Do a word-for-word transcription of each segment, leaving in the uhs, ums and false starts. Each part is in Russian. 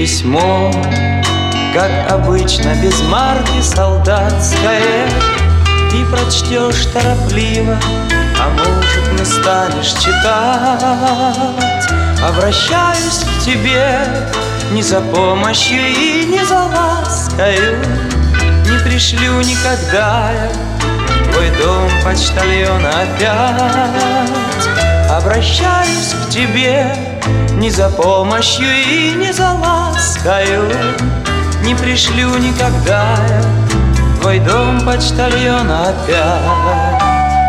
письмо, как обычно, без марки солдатское. Ты прочтешь торопливо, а может, не станешь читать. Обращаюсь к тебе не за помощью и не за ласкою. Не пришлю никогда я в твой дом почтальона опять. Обращаюсь к тебе не за помощью и не за ласкою. Не пришлю никогда я в твой дом почтальона опять.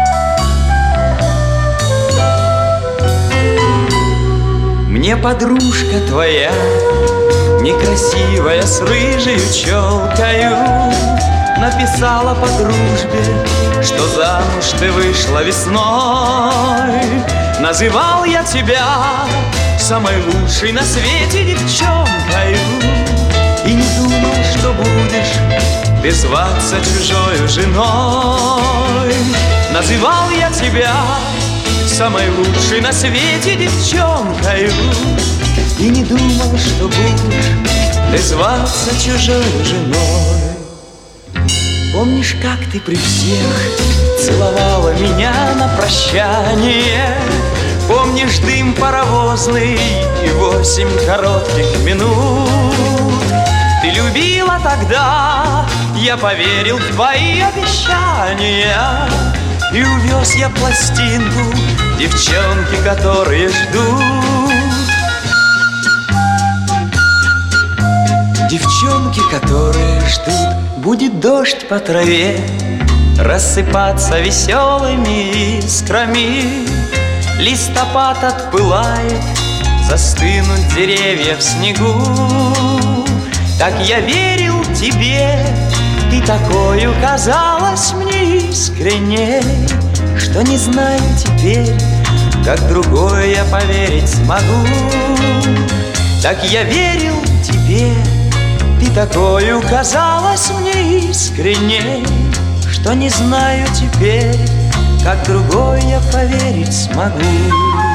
Мне подружка твоя, некрасивая, с рыжею челкою, написала по дружбе, что замуж ты вышла весной. Называл я тебя самой лучшей на свете девчонкою и не думал, что будешь ты зваться чужою женой. Называл я тебя самой лучшей на свете девчонкою и не думал, что будешь ты зваться чужой женой. Помнишь, как ты при всех целовала меня на прощание? Помнишь дым паровозный и восемь коротких минут? Ты любила тогда, я поверил в твои обещания, и увез я пластинку девчонки, которые ждут. Девчонки, которые ждут. Будет дождь по траве рассыпаться веселыми искрами. Листопад отпылает, застынут деревья в снегу. Так я верил тебе, ты такою казалась мне искренней, что не знаю теперь, как другое я поверить смогу. Так я верил тебе, ты такою казалась мне искренней, что не знаю теперь, как другой я поверить смогу.